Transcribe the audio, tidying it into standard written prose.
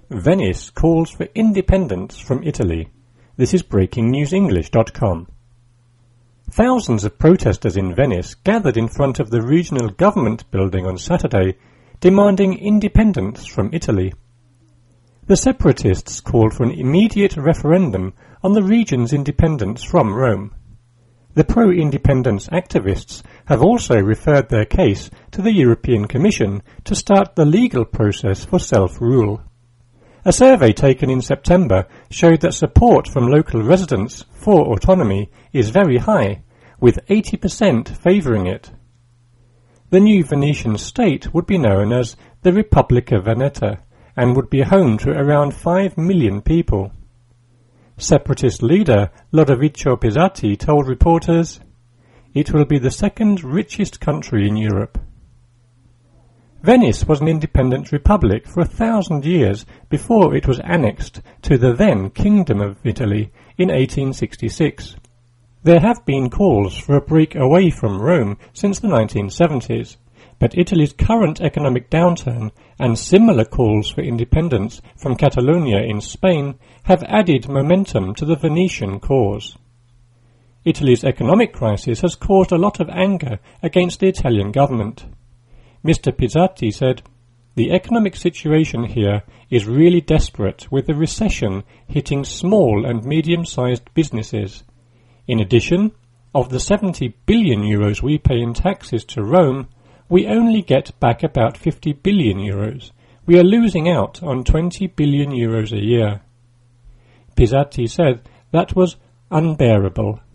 Venice calls for independence from Italy. This is BreakingNewsEnglish.com. Thousands of protesters in Venice gathered in front of the regional government building on Saturday, demanding independence from Italy. The separatists called for an immediate referendum on the region's independence from Rome. The pro-independence activists have also referred their case to the European Commission to start the legal process for self-rule. A survey taken in September showed that support from local residents for autonomy is very high, with 80% favouring it. The new Venetian state would be known as the Repubblica Veneta and would be home to around 5 million people. Separatist leader Lodovico Pisatti told reporters, "It will be the second richest country in Europe." Venice was an independent republic for 1,000 years before it was annexed to the then Kingdom of Italy in 1866. There have been calls for a break away from Rome since the 1970s, but Italy's current economic downturn and similar calls for independence from Catalonia in Spain have added momentum to the Venetian cause. Italy's economic crisis has caused a lot of anger against the Italian government. Mr. Pisatti said, "The economic situation here is really desperate, with the recession hitting small and medium-sized businesses. In addition, of the 70 billion euros we pay in taxes to Rome, we only get back about 50 billion euros. We are losing out on 20 billion euros a year." Pisatti said that was unbearable